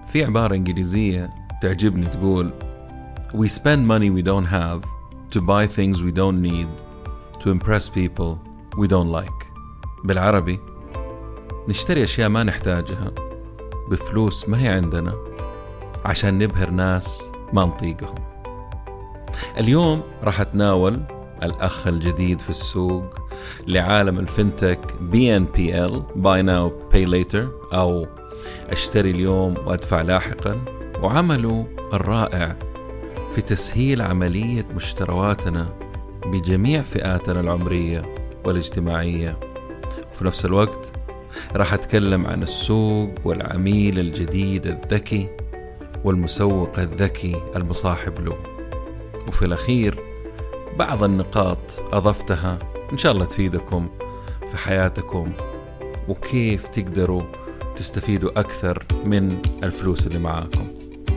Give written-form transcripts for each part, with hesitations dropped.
في عبارة إنجليزية تعجبني تقول We spend money we don't have to buy things we don't need to impress people we don't like. بالعربي نشتري أشياء ما نحتاجها بفلوس ما هي عندنا عشان نبهر ناس ما نطيقهم. اليوم راح أتناول الأخ الجديد في السوق لعالم الفنتك BNPL Buy Now Pay Later أو أشتري اليوم وأدفع لاحقا، وعمله الرائع في تسهيل عملية مشترواتنا بجميع فئاتنا العمرية والاجتماعية. وفي نفس الوقت راح أتكلم عن السوق والعميل الجديد الذكي والمسوق الذكي المصاحب له، وفي الأخير بعض النقاط أضفتها إن شاء الله تفيدكم في حياتكم وكيف تقدروا تستفيدوا أكثر من الفلوس اللي معاكم.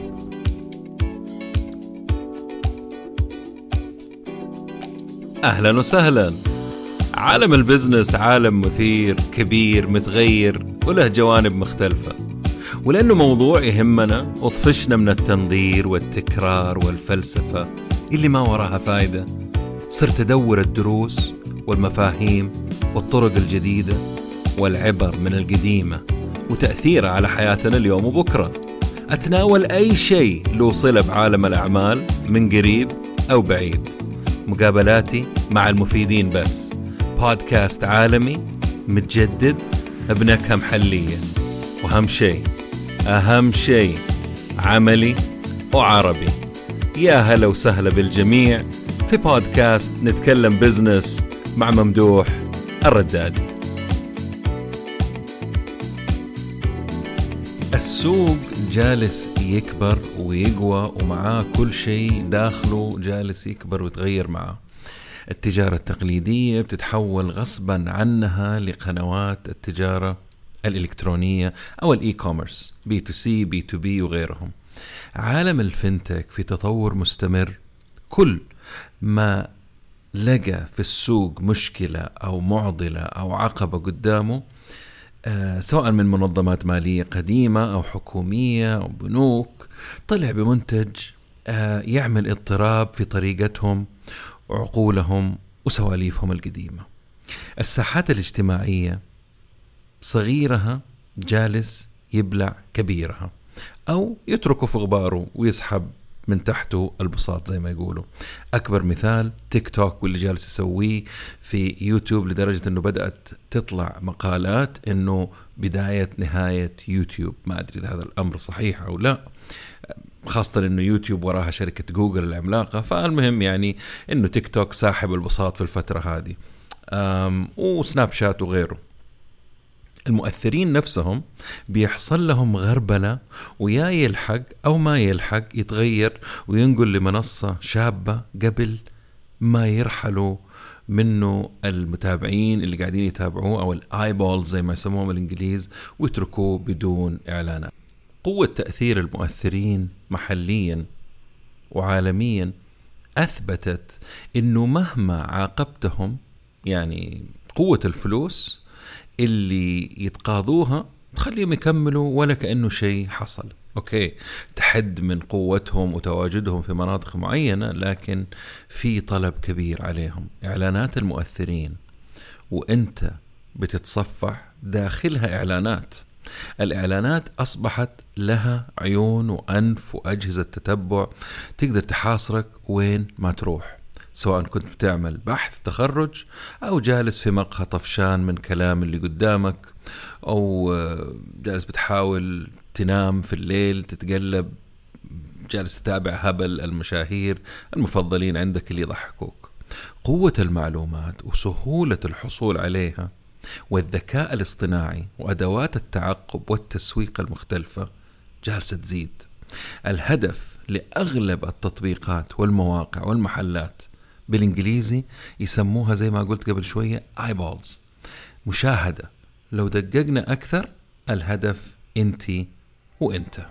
أهلا وسهلا. عالم البزنس عالم مثير كبير متغير وله جوانب مختلفة، ولأنه موضوع يهمنا وطفشنا من التنظير والتكرار والفلسفة اللي ما وراها فايدة، صرت أدور الدروس والمفاهيم والطرق الجديدة والعبر من القديمة وتأثيرها على حياتنا اليوم وبكرة. أتناول أي شيء له صلة بعالم الأعمال من قريب أو بعيد. مقابلاتي مع المفيدين بس. بودكاست عالمي متجدد بنكهة محلية، أهم شيء عملي وعربي. يا هلا وسهلا بالجميع في بودكاست نتكلم بزنس مع ممدوح الردادي. السوق جالس يكبر ويقوى ومعاه كل شيء داخله جالس يكبر ويتغير معاه. التجارة التقليدية بتتحول غصبا عنها لقنوات التجارة الإلكترونية أو الإي كوميرس B2C B2B وغيرهم. عالم الفنتك في تطور مستمر. كل ما لقى في السوق مشكلة أو معضلة أو عقبة قدامه، سواء من منظمات مالية قديمة أو حكومية أو بنوك، طلع بمنتج يعمل اضطراب في طريقتهم وعقولهم وسواليفهم القديمة. الساحات الاجتماعية صغيرها جالس يبلع كبيرها، أو يتركه في غباره ويسحب من تحته البساط زي ما يقولوا. أكبر مثال تيك توك واللي جالس يسويه في يوتيوب، لدرجة أنه بدأت تطلع مقالات أنه بداية نهاية يوتيوب. ما أدري إذا هذا الأمر صحيح أو لا، خاصة أنه يوتيوب وراها شركة جوجل العملاقة. فالمهم يعني أنه تيك توك ساحب البساط في الفترة هذه، وسناب شات وغيره. المؤثرين نفسهم بيحصل لهم غربلة، ويا يلحق أو ما يلحق يتغير وينقل لمنصة شابة قبل ما يرحلوا منه المتابعين اللي قاعدين يتابعوه، أو الآيبول زي ما يسموهم الإنجليز، ويتركوه بدون إعلانات. قوة تأثير المؤثرين محليا وعالميا أثبتت إنه مهما عاقبتهم، يعني قوة الفلوس اللي يتقاضوها تخليهم يكملوا ولا كأنه شيء حصل. أوكي، تحد من قوتهم وتواجدهم في مناطق معينة، لكن في طلب كبير عليهم. إعلانات المؤثرين وأنت بتتصفح داخلها إعلانات. الإعلانات أصبحت لها عيون وأنف وأجهزة تتبع تقدر تحاصرك وين ما تروح، سواء كنت بتعمل بحث تخرج أو جالس في مقهى طفشان من كلام اللي قدامك، أو جالس بتحاول تنام في الليل تتقلب جالس تتابع هبل المشاهير المفضلين عندك اللي يضحكوك. قوة المعلومات وسهولة الحصول عليها والذكاء الاصطناعي وأدوات التعقب والتسويق المختلفة جالسة تزيد. الهدف لأغلب التطبيقات والمواقع والمحلات بالإنجليزي يسموها زي ما قلت قبل شوية eyeballs، مشاهدة. لو دققنا أكثر، الهدف أنتي وأنت.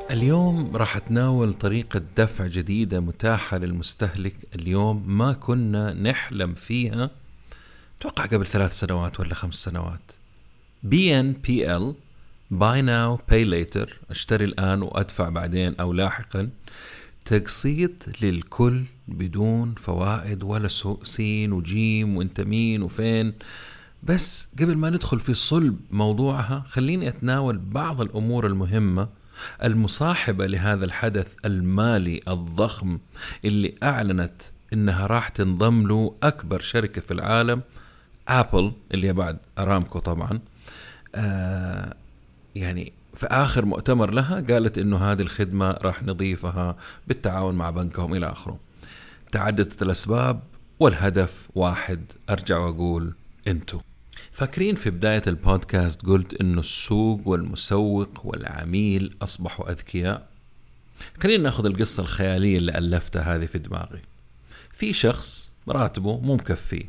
اليوم راح أتناول طريقة دفع جديدة متاحة للمستهلك اليوم ما كنا نحلم فيها توقع قبل 3 سنوات ولا 5 سنوات. BNPL Buy Now Pay Later، اشتري الآن وأدفع بعدين أو لاحقا، تقسيط للكل بدون فوائد ولا سين وجيم وانت مين وفين. بس قبل ما ندخل في صلب موضوعها خليني أتناول بعض الأمور المهمة المصاحبة لهذا الحدث المالي الضخم اللي أعلنت إنها راح تنضم له أكبر شركة في العالم، أبل، اللي بعد أرامكو طبعا. يعني في آخر مؤتمر لها قالت إنه هذه الخدمة راح نضيفها بالتعاون مع بنكهم إلى آخره. تعددت الأسباب والهدف واحد، أرجع وأقول أنتو فاكرين في بداية البودكاست قلت إنه السوق والمسوق والعميل أصبحوا أذكياء. خلينا ناخذ القصة الخيالية اللي ألفتها هذه في دماغي. في شخص راتبه مو مكفي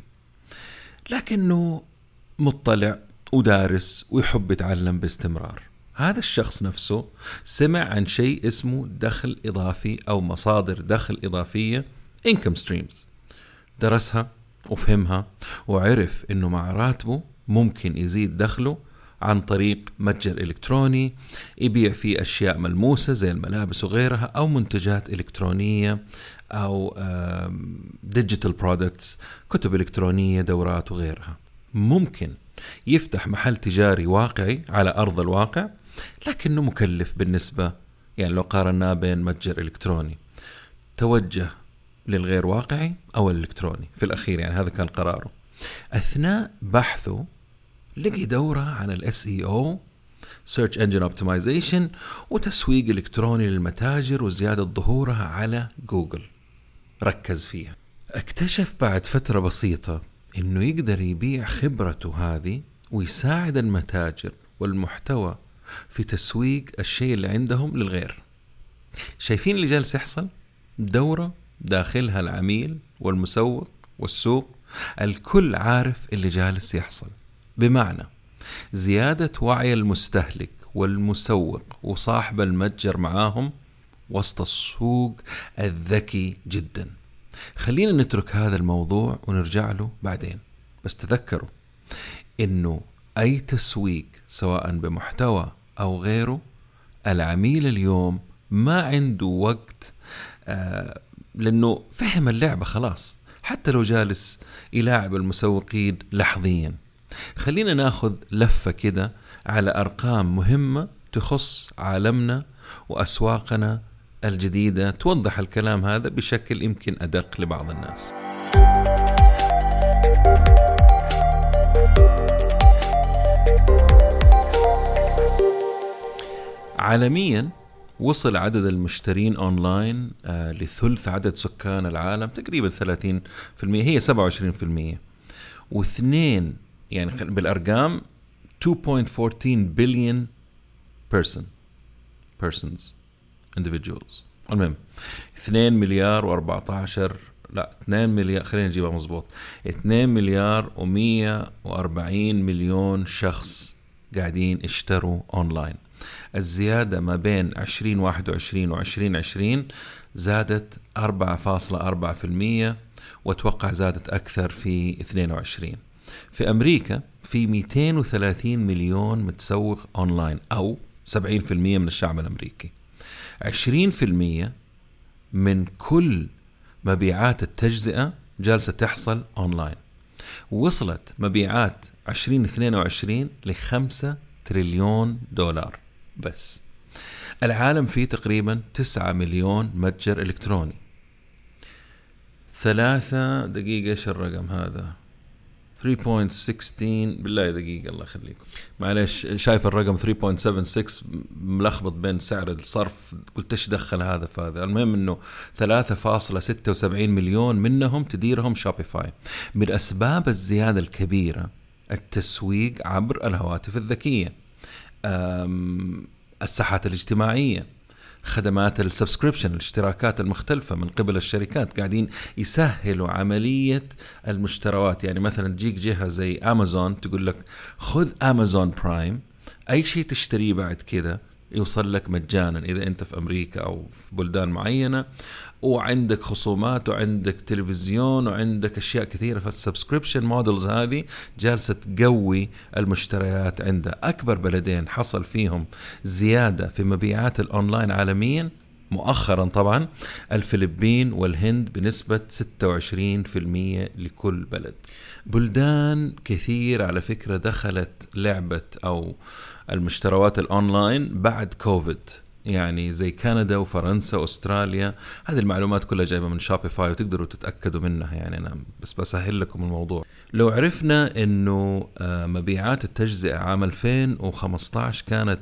لكنه مطلع ودارس ويحب يتعلم باستمرار. هذا الشخص نفسه سمع عن شيء اسمه دخل إضافي أو مصادر دخل إضافية، income streams، درسها وفهمها وعرف إنه مع راتبه ممكن يزيد دخله عن طريق متجر إلكتروني يبيع فيه أشياء ملموسة زي الملابس وغيرها، أو منتجات إلكترونية، أو digital products، كتب إلكترونية، دورات وغيرها. ممكن يفتح محل تجاري واقعي على أرض الواقع لكنه مكلف بالنسبة، يعني لو قارنا بين متجر إلكتروني توجه للغير واقعي أو الإلكتروني في الأخير، يعني هذا كان قراره. أثناء بحثه لقي دورة عن ال SEO Search Engine Optimization وتسويق إلكتروني للمتاجر وزيادة ظهورها على جوجل. ركز فيها. اكتشف بعد فترة بسيطة إنه يقدر يبيع خبرته هذه ويساعد المتاجر والمحتوى في تسويق الشيء اللي عندهم للغير. شايفين اللي جالس يحصل؟ دورة داخلها العميل والمسوق والسوق، الكل عارف اللي جالس يحصل، بمعنى زيادة وعي المستهلك والمسوق وصاحب المتجر معاهم وسط السوق الذكي جدا. خلينا نترك هذا الموضوع ونرجع له بعدين، بس تذكروا إنه أي تسويق سواء بمحتوى أو غيره، العميل اليوم ما عنده وقت لأنه فهم اللعبة خلاص، حتى لو جالس يلاعب المسوقين لحظيا. خلينا ناخذ لفة كده على أرقام مهمة تخص عالمنا وأسواقنا الجديدة توضح الكلام هذا بشكل يمكن أدق لبعض الناس. عالميا وصل عدد المشترين أونلاين لثلث عدد سكان العالم، تقريبا 30%، هي 27%، واثنين يعني بالأرقام 2.14 billion persons individuals. المهم 2 مليار و14 لا 2 مليار، خلينا نجيبها مظبوط، 2 مليار و140 مليون شخص قاعدين يشتروا أونلاين. الزيادة ما بين 2021 و 2020 زادت 4.4%، واتوقع زادت أكثر في 22. في أمريكا في 230 مليون متسوق أونلاين، أو 70% من الشعب الأمريكي. 20% من كل مبيعات التجزئة جالسة تحصل أونلاين. وصلت مبيعات 2022 ل$5 تريليون بس. العالم فيه تقريبا 9 مليون متجر إلكتروني. 3 دقيقة إيش الرقم هذا؟ 3.16 بالله دقيقة الله يخليكم معلش، شايف الرقم 3.76 ملخبط بين سعر الصرف، قلت ايش دخل هذا فهذا. المهم انه 3.76 مليون منهم تديرهم شوبيفاي. من اسباب الزيادة الكبيرة التسويق عبر الهواتف الذكية، الساحات الاجتماعية، خدمات السبسكريبشن، الاشتراكات المختلفة من قبل الشركات، قاعدين يسهلوا عملية المشتريات. يعني مثلا تجيك جهة زي أمازون تقول لك خذ أمازون برايم، أي شيء تشتريه بعد كده يوصل لك مجانا إذا أنت في أمريكا أو في بلدان معينة، وعندك خصومات وعندك تلفزيون وعندك أشياء كثيرة. فالسبسكريبشن مودلز هذه جالسة تقوي المشتريات عندها. أكبر بلدين حصل فيهم زيادة في مبيعات الأونلاين عالميا مؤخرا طبعا الفلبين والهند بنسبة 26% لكل بلد. بلدان كثير على فكرة دخلت لعبة أو المشتريات الأونلاين بعد كوفيد، يعني زي كندا وفرنسا وأستراليا. هذه المعلومات كلها جايبة من شوبيفاي وتقدروا تتأكدوا منها، يعني أنا بس بسهل لكم الموضوع. لو عرفنا إنه مبيعات التجزئة عام 2015 كانت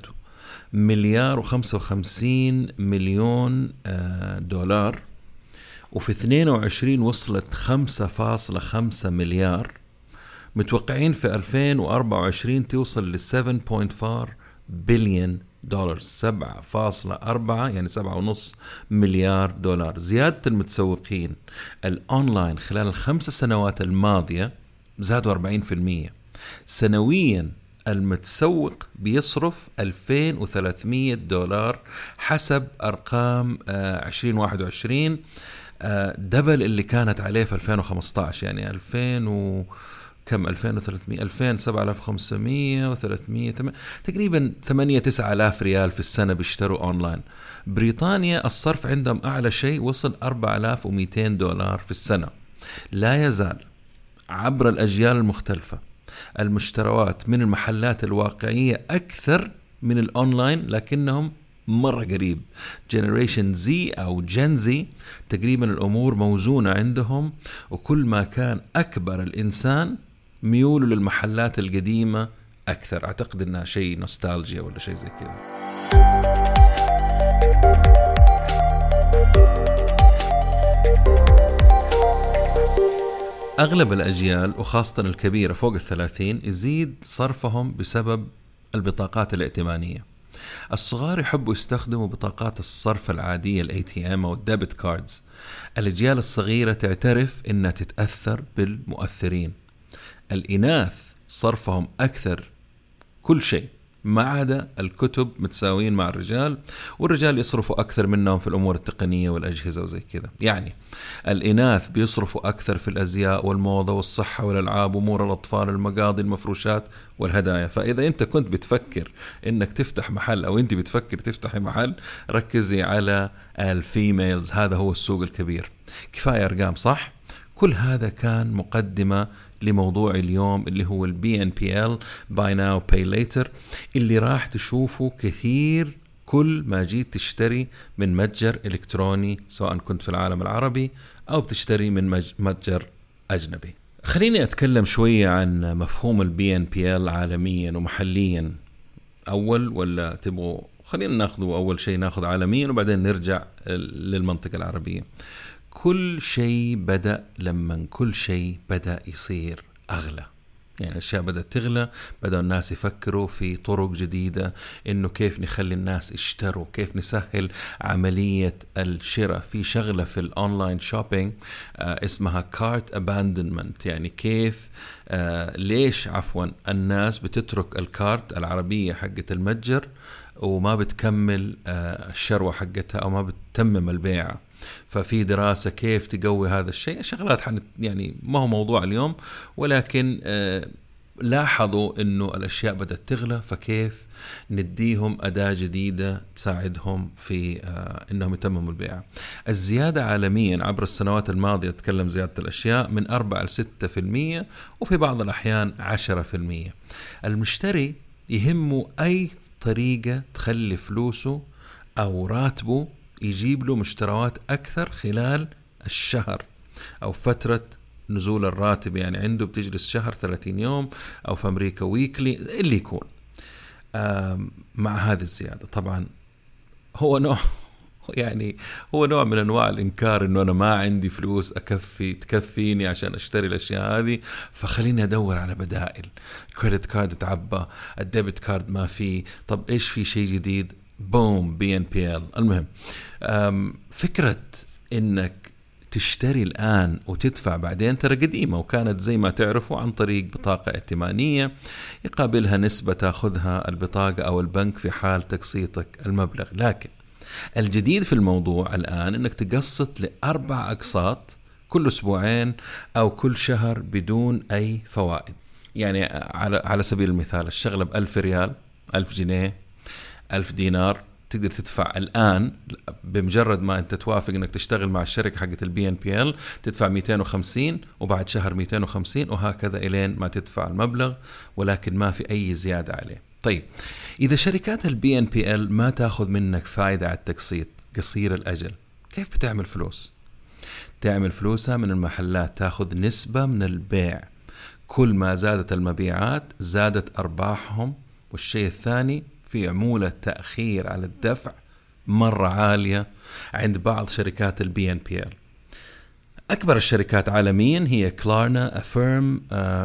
$1,055,000,000 دولار، وفي 22 وصلت 5.5 مليار، متوقعين في 2024 توصل ل 7.4 بليون دولار، 7.4 يعني 7.5 مليار دولار. زيادة المتسوقين الأونلاين خلال ال5 سنوات الماضية زادوا 40%. سنويا المتسوق بيصرف $2,300 حسب أرقام 2021، دبل اللي كانت عليه في 2015. يعني 2,300 و300 تقريبا 8-9 ريال في السنة بيشتروا أونلاين. بريطانيا الصرف عندهم أعلى شيء وصل $4,200 في السنة. لا يزال عبر الأجيال المختلفة المشتريات من المحلات الواقعية أكثر من الأونلاين، لكنهم مرة قريب. جنريشن زي أو جن زي تقريبا الأمور موزونة عندهم، وكل ما كان أكبر الإنسان ميوله للمحلات القديمة أكثر. أعتقد أنها شيء نوستالجيا ولا شيء زي كذا. أغلب الأجيال وخاصة الكبيرة فوق 30 يزيد صرفهم بسبب البطاقات الائتمانية. الصغار يحبوا يستخدموا بطاقات الصرف العادية ATM أو الديبت كاردز. الأجيال الصغيرة تعترف أنها تتأثر بالمؤثرين. الإناث صرفهم أكثر كل شيء ما عدا الكتب متساويين مع الرجال، والرجال يصرفوا أكثر منهم في الأمور التقنية والأجهزة وزي كذا. يعني الإناث بيصرفوا أكثر في الأزياء والموضة والصحة والألعاب وأمور الأطفال، المقاضي، المفروشات والهدايا. فإذا أنت كنت بتفكر إنك تفتح محل أو أنت بتفكر تفتحي محل، ركزي على الفيميلز، هذا هو السوق الكبير. كفاية أرقام صح؟ كل هذا كان مقدمة لموضوع اليوم اللي هو ال BNPL Buy Now Pay Later، اللي راح تشوفه كثير كل ما جيت تشتري من متجر إلكتروني، سواء كنت في العالم العربي أو بتشتري من متجر أجنبي. خليني أتكلم شوية عن مفهوم ال BNPL عالميا ومحليا أول، ولا تبغوا خلينا ناخذه أول شيء ناخذ عالميا وبعدين نرجع للمنطقة العربية. كل شيء بدأ لما كل شيء بدأ يصير أغلى، يعني الأشياء بدأت تغلى، بدأ الناس يفكروا في طرق جديدة إنه كيف نخلي الناس يشتروا، كيف نسهل عملية الشراء. في شغلة في الأونلاين شوبينج اسمها كارت أباندنمنت، يعني كيف ليش عفوا الناس بتترك الكارت العربية حقة المتجر وما بتكمل الشروة حقتها أو ما بتتمم البيعة. ففي دراسة كيف تقوي هذا الشيء. شغلات يعني ما هو موضوع اليوم، ولكن لاحظوا إنه الأشياء بدأت تغلى، فكيف نديهم أداة جديدة تساعدهم في إنهم يتمموا البيع. الزيادة عالميا عبر السنوات الماضية تكلم زيادة الأشياء من 4-6%، وفي بعض الأحيان 10%. المشتري يهمه أي طريقة تخلي فلوسه أو راتبه يجيب له مشتريات أكثر خلال الشهر أو فترة نزول الراتب. يعني عنده بتجلس شهر 30 يوم أو في أمريكا ويكلي اللي يكون. مع هذه الزيادة طبعا هو نوع من أنواع الإنكار إنه أنا ما عندي فلوس تكفيني عشان أشتري الأشياء هذه، فخليني أدور على بدائل. كريدت كارد تعبى، الديبت كارد ما في، طب إيش في شيء جديد؟ بوم BNPL. المهم فكرة إنك تشتري الآن وتدفع بعدين ترى قديمة، وكانت زي ما تعرفوا عن طريق بطاقة ائتمانية يقابلها نسبة تأخذها البطاقة أو البنك في حال تقسيطك المبلغ. لكن الجديد في الموضوع الآن أنك تقسط ل4 أقساط كل أسبوعين أو كل شهر بدون أي فوائد. يعني على سبيل المثال الشغلة ب1000 ريال، 1000 جنيه، 1000 دينار، تقدر تدفع الآن بمجرد ما أنت توافق أنك تشتغل مع الشركة حقة BNPL تدفع 250 وبعد شهر 250 وهكذا إلين ما تدفع المبلغ، ولكن ما في أي زيادة عليه. طيب إذا شركات BNPL ما تأخذ منك فائدة على التقسيط قصير الأجل، كيف بتعمل فلوس؟ تعمل فلوسها من المحلات، تأخذ نسبة من البيع. كل ما زادت المبيعات زادت أرباحهم. والشيء الثاني في عمولة تأخير على الدفع مرة عالية عند بعض شركات BNPL. أكبر الشركات عالميا هي كلارنا، أفيرم،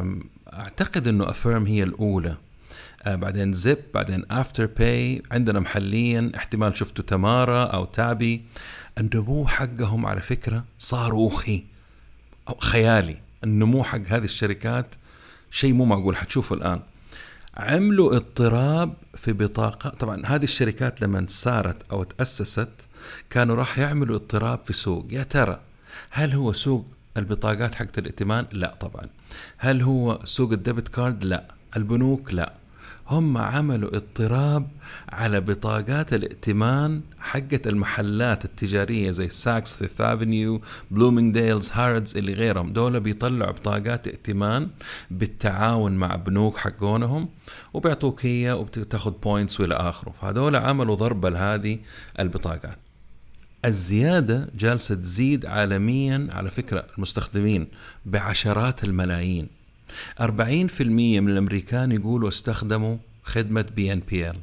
أعتقد أنه أفيرم هي الأولى، بعدين زيب، بعدين أفتر باي. عندنا محليا احتمال شفتوا تمارا أو تابي. النمو حقهم على فكرة صاروخي أو خيالي. النمو حق هذه الشركات شيء مو معقول. حتشوفوا الآن عملوا اضطراب في بطاقة. طبعا هذه الشركات لما سارت أو تأسست كانوا راح يعملوا اضطراب في سوق. يا ترى هل هو سوق البطاقات حقت الائتمان؟ لا طبعا. هل هو سوق الديبت كارد؟ لا. البنوك؟ لا. هم عملوا اضطراب على بطاقات الائتمان حقت المحلات التجارية زي ساكس، فيث افنيو، بلومينغديلز، هاردز اللي غيرهم. دول بيطلعوا بطاقات ائتمان بالتعاون مع بنوك حقونهم وبيعطوك هي وبتاخد بوينتس والى آخره. فهذول عملوا ضربة لهذه البطاقات. الزيادة جالسة تزيد عالميا على فكرة المستخدمين بعشرات الملايين. 40% من الأمريكان يقولوا استخدموا خدمة BNPL.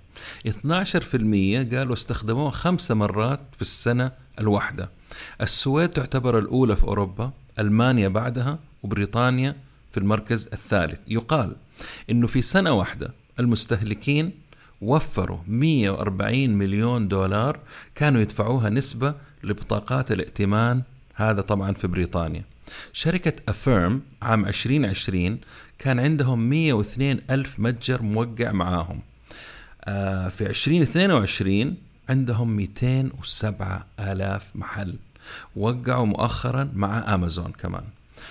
12% قالوا استخدموها 5 مرات في السنة الواحدة. السويد تعتبر الأولى في أوروبا، ألمانيا بعدها، وبريطانيا في المركز الثالث. يقال إنه في سنة واحدة المستهلكين وفروا 140 مليون دولار كانوا يدفعوها نسبة لبطاقات الائتمان. هذا طبعا في بريطانيا. شركة أفيرم عام 2020 كان عندهم 102 ألف متجر موقع معاهم. في 2022 عندهم 207 آلاف محل وقعوا مؤخرا مع أمازون كمان.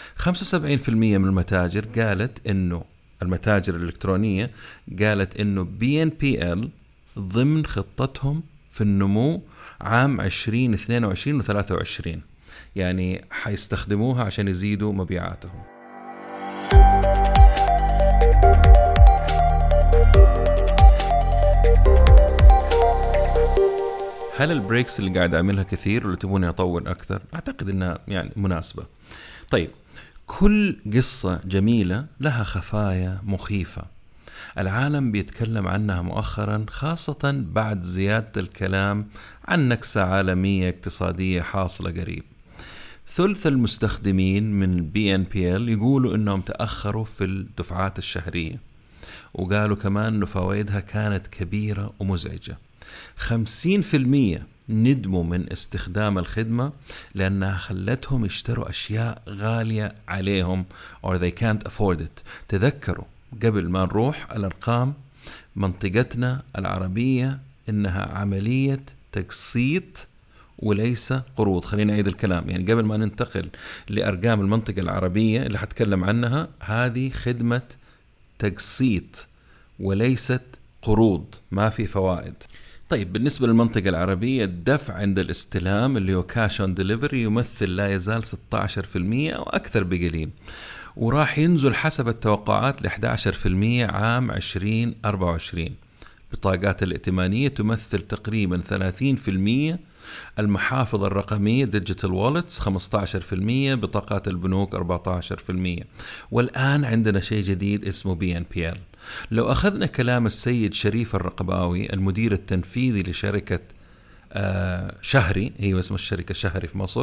75% من المتاجر قالت إنه المتاجر الإلكترونية قالت إنه BNPL ضمن خطتهم في النمو عام 2022 و 23. يعني حيستخدموها عشان يزيدوا مبيعاتهم. هل البريكس اللي قاعد أعملها كثير ولا تبوني أطول أكثر؟ أعتقد إنها يعني مناسبة. طيب كل قصة جميلة لها خفايا مخيفة. العالم بيتكلم عنها مؤخرا، خاصة بعد زيادة الكلام عن نكسة عالمية اقتصادية حاصلة قريب. ثلث المستخدمين من BNPL يقولوا إنهم تأخروا في الدفعات الشهرية، وقالوا كمان إنه فوائدها كانت كبيرة ومزعجة. 50% ندموا من استخدام الخدمة لأنها خلتهم يشتروا أشياء غالية عليهم or they can't afford it. تذكروا قبل ما نروح الأرقام، منطقتنا العربية إنها عملية تقسيط وليس قروض. خلينا نعيد الكلام، يعني قبل ما ننتقل لأرقام المنطقة العربية اللي حتكلم عنها، هذه خدمة تقسيط وليست قروض، ما في فوائد. طيب بالنسبة للمنطقة العربية، الدفع عند الاستلام اللي هو كاش اون ديليفري يمثل لا يزال 16% أو أكثر بقليل، وراح ينزل حسب التوقعات ل 11% عام 2024. بطاقات الائتمانية تمثل تقريبا 30%، المحافظ الرقمية ديجيتال والتس 15%، بطاقات البنوك 14%. والآن عندنا شيء جديد اسمه BNPL. لو أخذنا كلام السيد شريف الرقباوي المدير التنفيذي لشركة شهري، هي اسم الشركة شهري في مصر،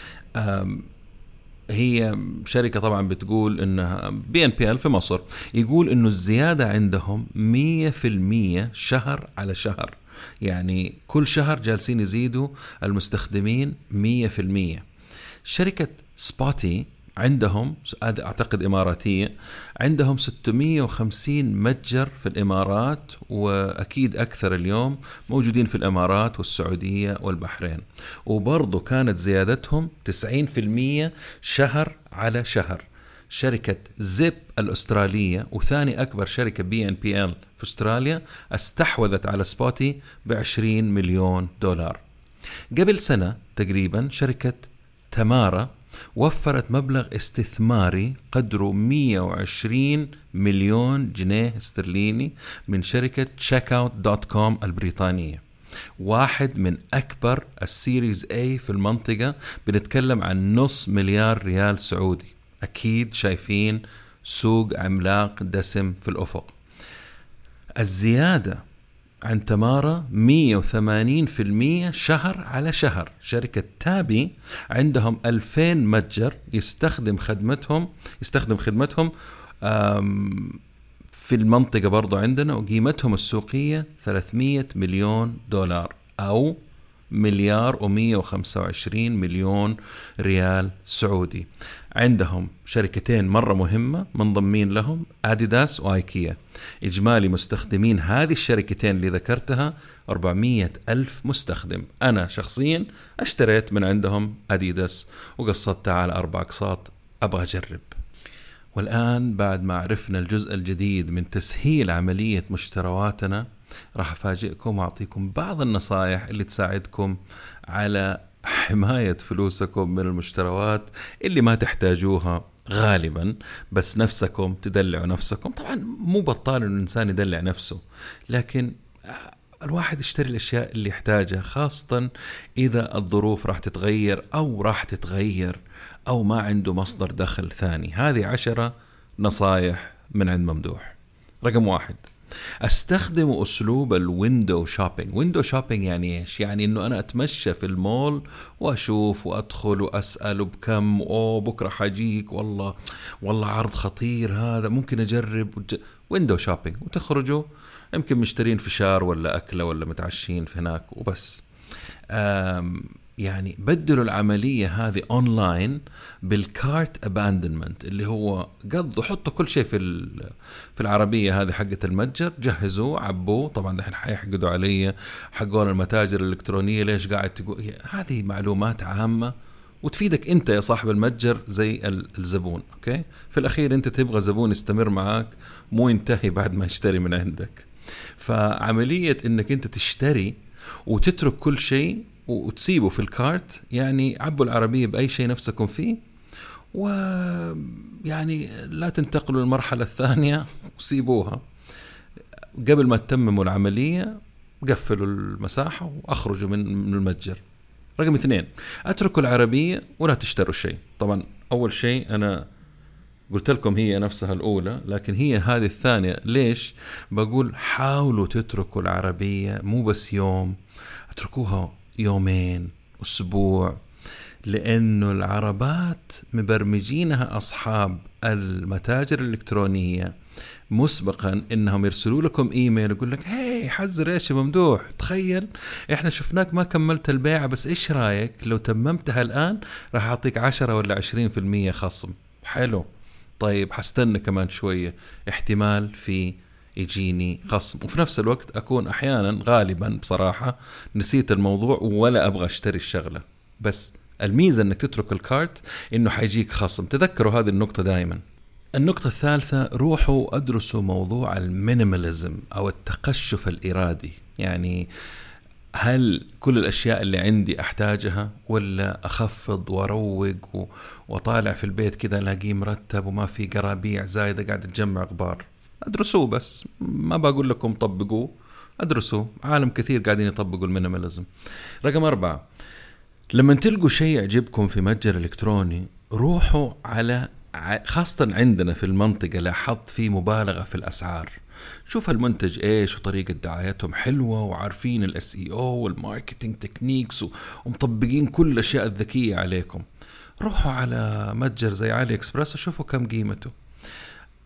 هي شركة طبعا بتقول إنها BNPL في مصر، يقول إنه الزيادة عندهم 100% شهر على شهر. يعني كل شهر جالسين يزيدوا المستخدمين 100%. شركة سبوتي عندهم، أعتقد إماراتية، عندهم 650 متجر في الإمارات، وأكيد أكثر اليوم موجودين في الإمارات والسعودية والبحرين. وبرضو كانت زيادتهم 90% شهر على شهر. شركة زيب الأسترالية وثاني أكبر شركة BNPL في أستراليا استحوذت على سبوتي ب$20 مليون. قبل سنة تقريبا شركة تمارا وفرت مبلغ استثماري قدره 120 مليون جنيه استرليني من شركة checkout.com البريطانية، واحد من أكبر السيريز A في المنطقة. بنتكلم عن $500 مليون سعودي. أكيد شايفين سوق عملاق دسم في الأفق. الزيادة عن تمارا 180% شهر على شهر. شركة تابي عندهم 2000 متجر يستخدم خدمتهم في المنطقة برضو عندنا، وقيمتهم السوقية $300 مليون أو $1.125 مليون سعودي. عندهم شركتين مرة مهمة منضمين لهم، أديداس وآيكيا. إجمالي مستخدمين هذه الشركتين اللي ذكرتها 400,000 مستخدم. أنا شخصيا اشتريت من عندهم أديداس وقصدتها على 4 أقساط، أبغى أجرب. والآن بعد ما عرفنا الجزء الجديد من تسهيل عملية مشترواتنا، راح أفاجئكم وأعطيكم بعض النصائح اللي تساعدكم على حماية فلوسكم من المشتروات اللي ما تحتاجوها غالبا، بس نفسكم تدلعوا نفسكم. طبعا مو بطال إن الإنسان يدلع نفسه، لكن الواحد يشتري الأشياء اللي يحتاجها، خاصة إذا الظروف راح تتغير أو راح تتغير أو ما عنده مصدر دخل ثاني. هذه 10 نصائح من عند ممدوح. رقم 1، استخدموا اسلوب الويندو شوبينج. ويندو شوبينج يعني ايش؟ يعني انه انا اتمشى في المول واشوف وادخل واسال بكم، بكره حاجيك، والله عرض خطير هذا، ممكن اجرب. ويندو شوبينج، وتخرجوا يمكن مشترين فشار ولا اكله ولا متعشين في هناك وبس. يعني بدلوا العملية هذه أونلاين بالكارت أباندمنت، اللي هو قضوا حطوا كل شيء في العربية هذه حقة المتجر، جهزوه عبوه. طبعا دحين حيحقدوا علي حقون المتاجر الإلكترونية، ليش قاعد تقول؟ هذه معلومات عامة وتفيدك أنت يا صاحب المتجر زي الزبون. أوكي، في الأخير أنت تبغى زبون يستمر معك، مو ينتهي بعد ما يشتري من عندك. فعملية أنك أنت تشتري وتترك كل شيء وتسيبه في الكارت، يعني عبوا العربية بأي شيء نفسكم فيه، ويعني لا تنتقلوا للمرحلة الثانية وسيبوها. قبل ما تتمموا العملية قفلوا المساحة وأخرجوا من المتجر. رقم 2، أتركوا العربية ولا تشتروا شيء. طبعا أول شيء أنا قلت لكم هي نفسها الأولى، لكن هي هذه الثانية. ليش بقول حاولوا تتركوا العربية؟ مو بس يوم، اتركوها يومين، أسبوع، لأنه العربات مبرمجينها أصحاب المتاجر الإلكترونية مسبقا إنهم يرسلوا لكم إيميل يقول لك هاي حذر إيش يا ممدوح، تخيل إحنا شفناك ما كملت البيعة، بس إيش رأيك لو تممتها الآن راح أعطيك 10 ولا 20% خصم. حلو، طيب حستنى كمان شوية، احتمال في يجيني خصم. وفي نفس الوقت أكون أحيانا غالبا بصراحة نسيت الموضوع ولا أبغى أشتري الشغلة. بس الميزة أنك تترك الكارت إنه حيجيك خصم. تذكروا هذه النقطة دائما. النقطة الثالثة، روحوا أدرسوا موضوع المينيماليزم أو التقشف الإرادي. يعني هل كل الأشياء اللي عندي أحتاجها، ولا أخفض وأروق وطالع في البيت كذا ألاقيه مرتب وما في قرابيع زايدة قاعد تجمع غبار؟ أدرسوه، بس ما بقول لكم طبقوه، أدرسوه. عالم كثير قاعدين يطبقوا المينيماليزم. رقم 4، لما تلقوا شيء يعجبكم في متجر إلكتروني، روحوا على، خاصة عندنا في المنطقة لاحظت في مبالغة في الأسعار. شوف المنتج إيش وطريقة دعايتهم حلوة، وعارفين الSEO والماركتينج تكنيكس ومطبقين كل الأشياء الذكية عليكم. روحوا على متجر زي علي إكسبرس وشوفوا كم قيمته.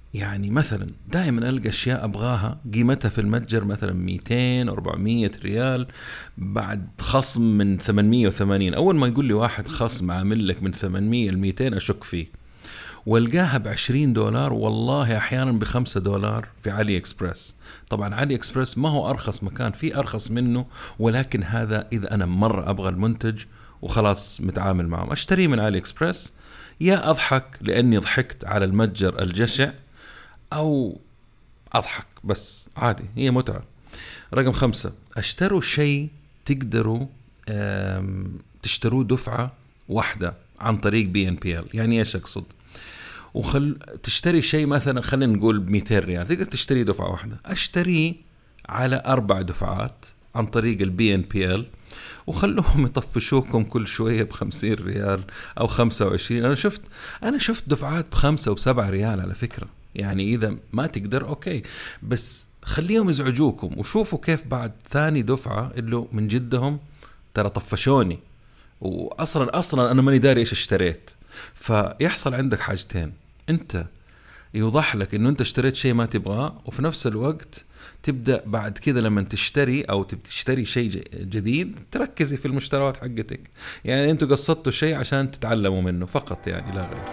يعني مثلا دائما ألقى أشياء أبغاها قيمتها في المتجر مثلا 200 400 ريال، بعد خصم من 880. أول ما يقول لي واحد خصم عامل لك من 800 ل 200 أشك فيه. والقاها $20 والله أحيانا $5 في علي إكسبرس. طبعا علي إكسبرس ما هو أرخص مكان، في أرخص منه، ولكن هذا إذا أنا مرة أبغى المنتج وخلاص متعامل معه أشتريه من علي إكسبرس، يا أضحك لأني ضحكت على المتجر الجشع، أو أضحك بس عادي، هي متعة. رقم 5، اشتروا شيء تقدروا تشتروه دفعة واحدة عن طريق BNPL. يعني ايش اقصد؟ تشتري شيء مثلا خلينا نقول ب200 ريال، تقدر تشتري دفعة واحدة. اشتريه على 4 دفعات عن طريق BNPL، وخلوهم يطفشوكم كل شوية ب50 ريال أو 25. أنا شفت دفعات ب5 و7 ريال على فكرة. يعني إذا ما تقدر أوكي، بس خليهم يزعجوكم وشوفوا كيف بعد ثاني دفعة اللي من جدهم ترى طفشوني، وأصلا أنا ماني داري إيش اشتريت. فيحصل عندك حاجتين، أنت يوضح لك إنه أنت اشتريت شيء ما تبغاه، وفي نفس الوقت تبدأ بعد كذا لما تشتري أو تشتري شيء جديد تركزي في المشتريات حقتك. يعني أنتوا قصدتوا شيء عشان تتعلموا منه فقط، يعني لا غير.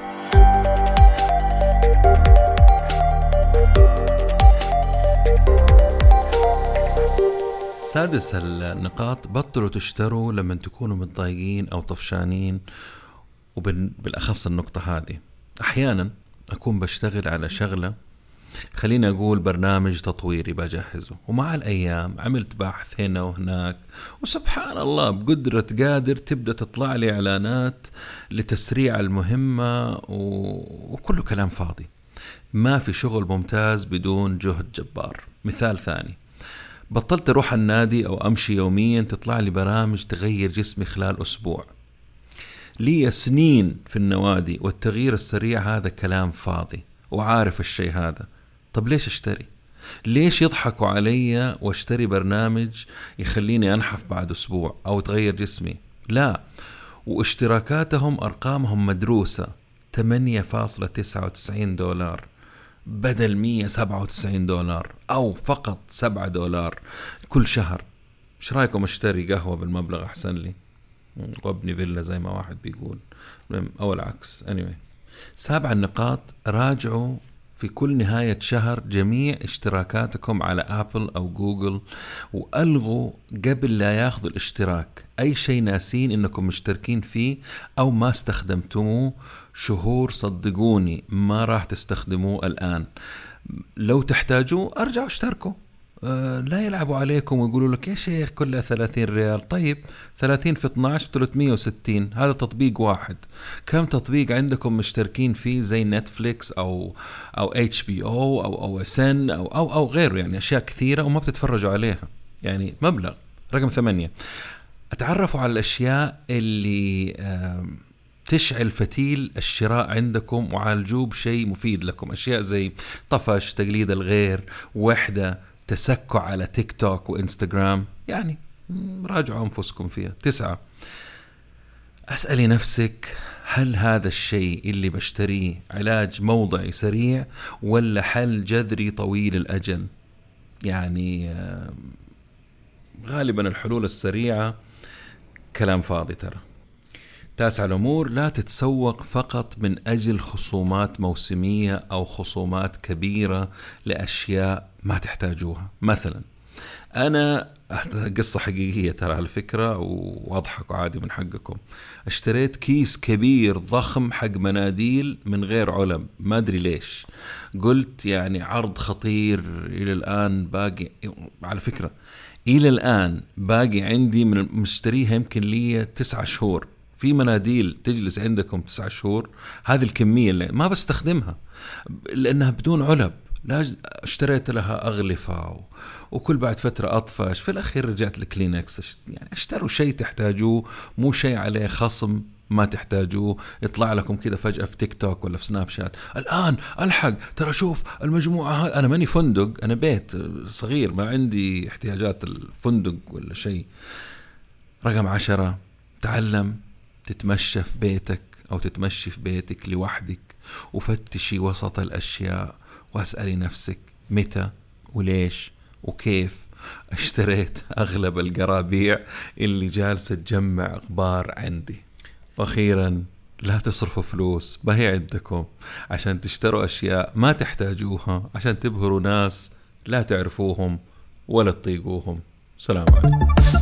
سادس النقاط، بطلوا تشتروا لما تكونوا متضايقين أو طفشانين. وبالأخص النقطة هذه، أحيانا أكون بشتغل على شغلة، خلينا أقول برنامج تطويري بجهزه، ومع الأيام عملت بحث هنا وهناك، وسبحان الله بقدرة قادر تبدأ تطلع لي إعلانات لتسريع المهمة وكله كلام فاضي. ما في شغل ممتاز بدون جهد جبار. مثال ثاني، بطلت أروح النادي أو أمشي يوميا، تطلع لي برامج تغير جسمي خلال أسبوع. لي سنين في النوادي والتغيير السريع هذا كلام فاضي، وعارف الشيء هذا. طب ليش اشتري؟ ليش يضحكوا علي واشتري برنامج يخليني أنحف بعد أسبوع أو تغير جسمي؟ لا، واشتراكاتهم أرقامهم مدروسة، $8.99 بدل $197 أو فقط $7 كل شهر. ايش رايكم اشتري قهوة بالمبلغ أحسن لي وابني فيلا زي ما واحد بيقول، أو العكس. anyway. 7 النقاط، راجعوا في كل نهاية شهر جميع اشتراكاتكم على أبل أو جوجل، وألغوا قبل لا ياخذوا الاشتراك أي شيء ناسين إنكم مشتركين فيه أو ما استخدمتموه شهور. صدقوني ما راح تستخدموه الآن. لو تحتاجوه أرجعوا اشتركوا. لا يلعبوا عليكم ويقولوا لك يا شيخ كلها 30 ريال. طيب 30 في 12 360، هذا تطبيق واحد. كم تطبيق عندكم مشتركين فيه زي نتفليكس أو HBO أو SN أو غيره، يعني أشياء كثيرة وما بتتفرجوا عليها، يعني مبلغ. رقم 8، اتعرفوا على الأشياء اللي تشعل فتيل الشراء عندكم وعالجوه بشيء مفيد لكم. أشياء زي طفش، تقليد الغير، وحدة، تسكع على تيك توك وإنستغرام، يعني راجعوا أنفسكم فيها. 9، أسألي نفسك، هل هذا الشيء اللي بشتريه علاج موضعي سريع ولا حل جذري طويل الأجل؟ يعني غالبا الحلول السريعة كلام فاضي ترى. 9 الأمور، لا تتسوق فقط من أجل خصومات موسمية أو خصومات كبيرة لأشياء ما تحتاجوها. مثلا أنا قصة حقيقية ترى على فكرة، واضحكوا عادي من حقكم. اشتريت كيس كبير ضخم حق مناديل من غير علب، ما أدري ليش. قلت يعني عرض خطير، إلى الآن باقي على فكرة، إلى الآن باقي عندي من مشتريها يمكن لي 9 شهور. في مناديل تجلس عندكم 9 شهور، هذه الكمية اللي ما بستخدمها لأنها بدون علب. لا، اشتريت لها أغلفة وكل بعد فترة أطفش. في الأخير رجعت لكلينكس. يعني اشتروا شيء تحتاجوه، مو شيء عليه خصم ما تحتاجوه يطلع لكم كذا فجأة في تيك توك ولا في سناب شات. الآن ألحق، ترى شوف المجموعة. أنا ماني فندق، أنا بيت صغير ما عندي احتياجات الفندق ولا شيء. رقم 10، تعلم تتمشى في بيتك أو تتمشي في بيتك لوحدك، وفتشي وسط الأشياء واسألي نفسك متى وليش وكيف اشتريت أغلب القرابيع اللي جالسة تجمع أخبار عندي. وأخيرا لا تصرفوا فلوس ما هي عندكم عشان تشتروا أشياء ما تحتاجوها عشان تبهروا ناس لا تعرفوهم ولا تطيقوهم. سلام عليكم.